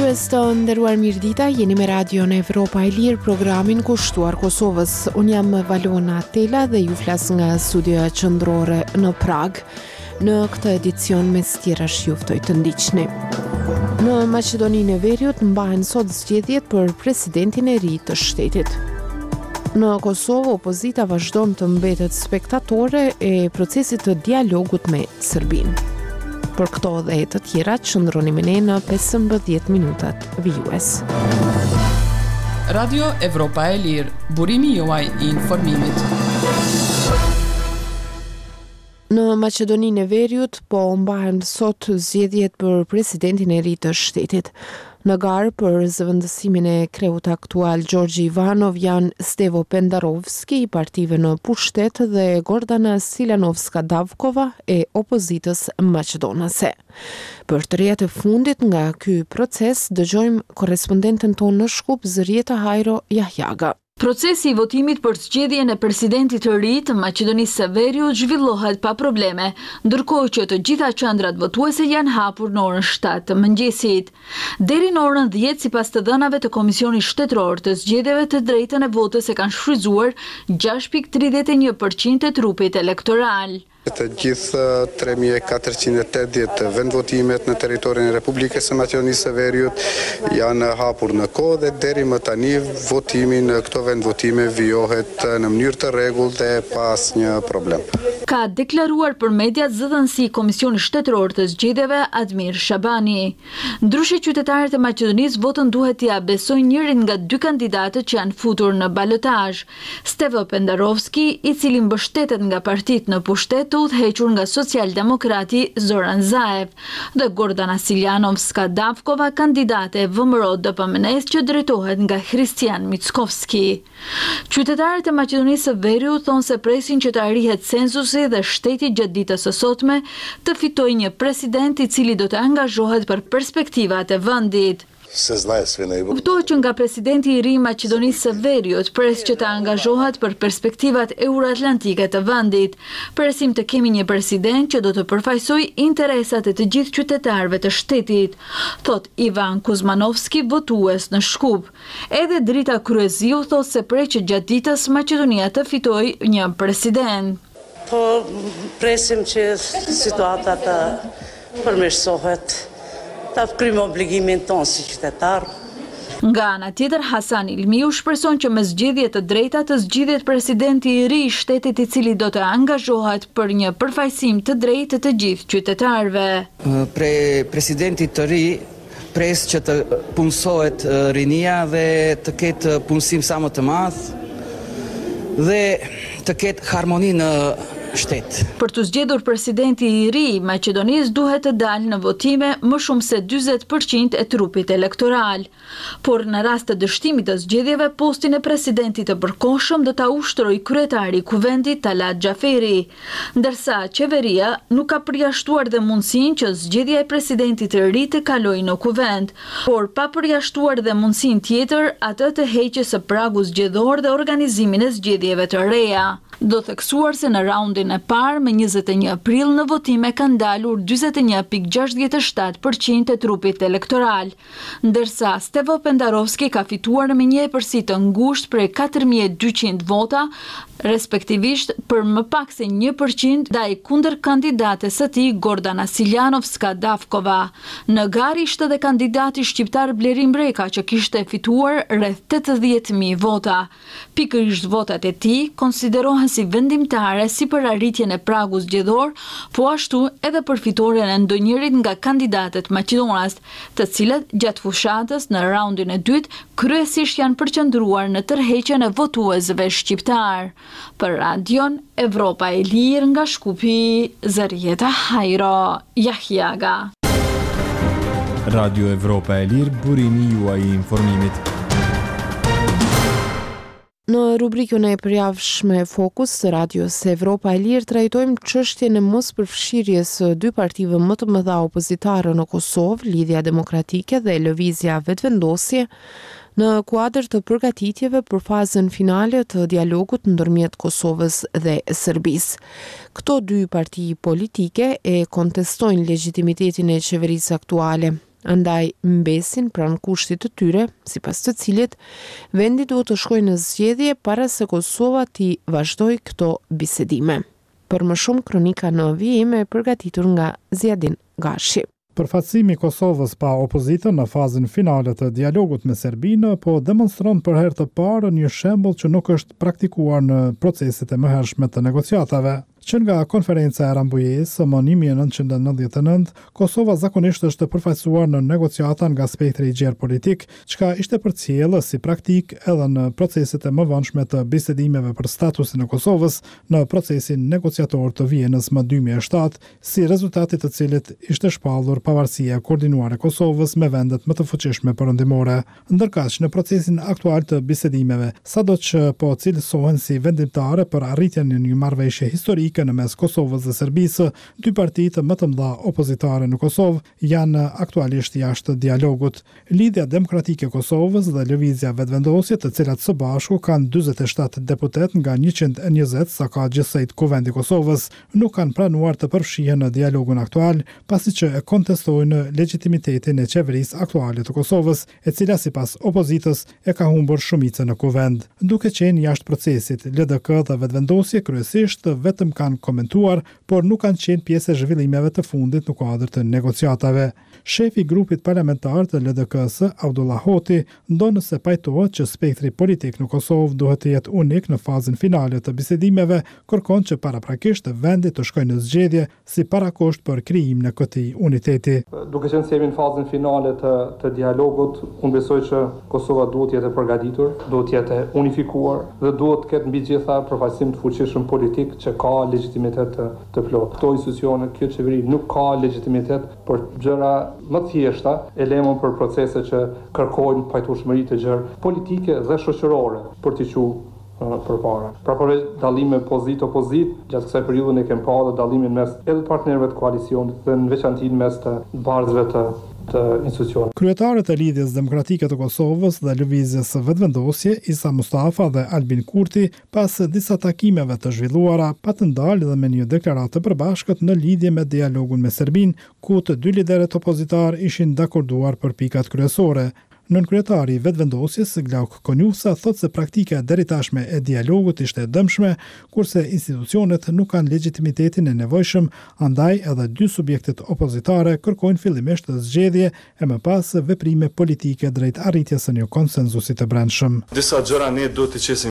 Mëngjes të nderuar, mirëdita, jeni me Radion Evropa e Lirë, programin kushtuar Kosovës. Unë jam Valona Tela dhe ju flas nga studioja qendrore në Prag. Në këtë edicion mes tjerash ju ftoj të ndiqni. Në Maqedoninë e Veriut mbahen sot zgjedhjet për presidentin e ri të shtetit. Në Kosovë, opozita vazhdon të mbetet spektatore e procesit të dialogut me Serbinë. Për këto dhe të tjera, qëndroni me ne në 15 minutat vijues. Radio Evropa e Lirë, burimi juaj I informimit. Në Maqedoninë e Veriut po mbahen sot zgjedhjet për presidentin e ri të shtetit. Në garë për zëvendësimin e kreut aktual Gjorgji Ivanov janë Stevo Pendarovski I partive në pushtet dhe Gordana Silanovska-Davkova e opozitës maqedonase. Për të rejat e fundit nga ky proces dëgjojmë korrespondenten tonë në Shkup, Zërieta Hajro Jahjaga. Procesi I votimit për zgjedhjen e presidentit të ri të Maqedonisë së Veriut zhvillohet pa probleme, ndërkohë që të gjitha qendrat votuese janë hapur në orën 7 të mëngjesit. Deri në orën 10, sipas të dhënave të Komisionit Shtetëror të Zgjedhjeve, të drejtën e votës e kanë shfrytzuar 6.31% e trupit elektoral. Të gjithë 3.480 vendvotimet në territorin e Republikës së Maqedonisë së Veriut janë hapur në kohë dhe deri më tani votimi në këto vendvotime vijohet në mënyrë të rregullt dhe pa asnjë problem. Ka deklaruar për mediat zëdhënësi I Komisionit Shtetëror të Zgjedhjeve Admir Shabani. Ndryshe qytetarët e Maqedonisë votën duhet t'ia besojnë njërin nga dy kandidatët që janë futur në balotazh. Stevo Pendarovski, I cili mbështetet nga partitë në pushtet, të udhëhequr nga socialdemokrati Zoran Zaev, dhe Gordana Siljanovska-Davkova, kandidate e VMRO-DPMNE-s që drejtohet nga Hristijan Mickovski. Qytetarët e Maqedonisë së Veriut thonë se presin që të arrihet censusi dhe shteti gjatë ditës së sotme të fitojë një president I cili do të angazhohet për perspektivat e vendit. Kuptohet që nga presidenti I ri I Maqedonisë së Veriut pres që të angazhohet për perspektivat euroatlantike të vendit. Presim të kemi një president që do të përfaqësojë interesat e të gjithë qytetarëve të shtetit, thot Ivan Kuzmanovski, votues në Shkup. Edhe drita kryesiu thot se prej që gjatë ditës Maqedonia të fitojë një president. Po presim që situata të përmirësohet. Ta kryejmë obligimin tonë si qytetar. Nga ana tjetër, Hasan Ilmiu shpreson që me zgjedhje të drejta të zgjidhet presidenti I ri I shtetit I cili do të angazhohet për një përfaqësim të drejtë të gjithë qytetarëve. Presidentit të ri pres që të punësohet rinia dhe të ketë punësim sa më të madh dhe të ketë harmoni në shtet. Për të zgjedhur presidenti I ri I Maqedonisë duhet të dalë në votime më shumë se 40% e trupit elektoral. Por në rast të dështimit të zgjedhjeve, postin e presidentit të përkohshëm do ta ushtrojë kryetari I kuvendit Talat Xhaferi, ndërsa qeveria nuk ka përjashtuar dhe mundësinë që zgjedhja e presidentit të ri të kalojë në kuvend, por pa përjashtuar dhe mundësinë tjetër atë të heqjes së pragu zgjedhor dhe organizimin e zgjedhjeve të reja. Do theksuar se në raundin e parë me 21 prill në votime kanë dalur 41.67% e trupit elektoral, ndërsa Stevo Pendarovski ka fituar me një epërsi të ngushtë prej 4.200 vota, respektivisht për më pak se 1% ndaj kundër kandidates së tij Gordana Siljanovska-Davkova. Në garë ishte edhe kandidati shqiptar Bleri Mbreka që kishte fituar rreth 80.000 vota. Pikërisht votat e tij konsiderohen si vendimtare si për arritjen e pragut zgjedhor, po ashtu edhe për fitoren e ndonjërit nga kandidatet maqedonas, të cilët gjatë fushatës në raundin e dytë kryesisht janë përqendruar në tërheqjen e votuesve shqiptar. Për Radion Evropa e Lirë nga Shkupi, Zërieta Hajro Jahjaga. Radio Evropa e Lirë, burimi juaj I informimit. Në rubrikën e përjavshme Fokus të Radios Evropa e Lirë trajtojmë çështjen e mospërfshirjes së dy partive më të mëdha opozitare në Kosovë, Lidhja Demokratike dhe Lëvizja Vetëvendosje, në kuadër të përgatitjeve për fazën finale të dialogut ndërmjet Kosovës dhe Serbisë. Këto dy parti politike e kontestojnë legitimitetin e qeverisë aktuale. Andaj mbesin pranë kushtit të tyre, sipas të cilit vendi duhet të shkojë në zgjedhje para se Kosova të vazhdojë këto bisedime. Për më shumë kronika në vijim e përgatitur nga Zjadin Gashi. Përfaqësimi i Kosovës pa opozitën në fazën finale të dialogut me Serbinë po demonstron për herë të parë një shembull që nuk është praktikuar në proceset e mëhershme të negociatave. Që nga konferenca e Rambujës më 1999, Kosova zakonisht është përfaqësuar në negociata nga spektri i gjerë politik, çka ishte përcjellë si praktik edhe në proceset e mëvonshme të bisedimeve për statusin e Kosovës në procesin negociator të Vienës më 2007, si rezultati të cilit ishte shpallur pavarësia e koordinuar e Kosovës me vendet më të fuqishme perëndimore. Ndërkaq në procesin aktual të bisedimeve, sadoqë po cilësohen si vendimtare për arritjen e një marrëveshje historike në mes Kosovës dhe Serbisë, dy partitë më të mëdha opozitare në Kosovë janë aktualisht jashtë dialogut. Lidhja Demokratike e Kosovës dhe Lëvizja Vetvendosje, të cilat së bashku kanë 47 deputet nga 120 sa ka gjithsejt Kuvendi i Kosovës, nuk kanë pranuar të përfshihen në dialogun aktual, pasi që e kontestojnë legitimitetin e qeverisë aktuale të Kosovës, e cila sipas opozitës e ka humbur shumicën në Kuvend. Duke qenë jashtë procesit, LDK dhe Vetvendosje kryesisht vetëm kanë komentuar, por nuk kanë qenë pjesë e zhvillimeve të fundit në kuadër të negociatave. Shefi i grupit parlamentar të LDK-s, Abdullah Hoti, ndonë se pajtohet që spektri politik në Kosovë duhet të jetë unik në fazën finale të bisedimeve, kërkon që paraprakisht vendi të shkojë në zgjedhje si parakusht për krijimin e këtij uniteti. Duke qenë se jemi në fazën finale të dialogut, unë besoj që Kosova duhet të jetë e përgatitur, duhet të jetë unifikuar dhe duhet të ketë mbi gjitha përfaqësim të fuqishëm politik që ka legitimitet të plot. Këto institucione, kjo qeveri nuk ka legitimitet për gjëra më thjeshta, e lemon për procese që kërkojnë pajtueshmëri të gjerë politike dhe shoqërore për t'i quajtur përpara. Pra përveç dallime opozit, gjatë kësaj periudhe ne kemi parë dallimin mes edhe partnerëve të koalicionit dhe në veçantë mes të barzëve të institucionit. Kryetarët e Lidhjes Demokratike të Kosovës dhe Lëvizjes Vetvendosje, Isa Mustafa dhe Albin Kurti, pas disa takimeve të zhvilluara, patën dalë dhe me një deklaratë të përbashkët në lidhje me dialogun me Serbinë, ku të dy liderët opozitar ishin dakorduar për pikat kryesore. Nënkryetari i Vetvendosjes, Glauk Konjusa, thotë se praktika deri tashme e dialogut ishte e dëmshme, kurse institucionet nuk kanë legitimitetin e nevojshëm, andaj edhe dy subjektet opozitare kërkojnë fillimisht zgjedhje e më pas veprime politike drejt arritjes së një konsenzusi të brendshëm. Disa gjëra ne duhet të qesim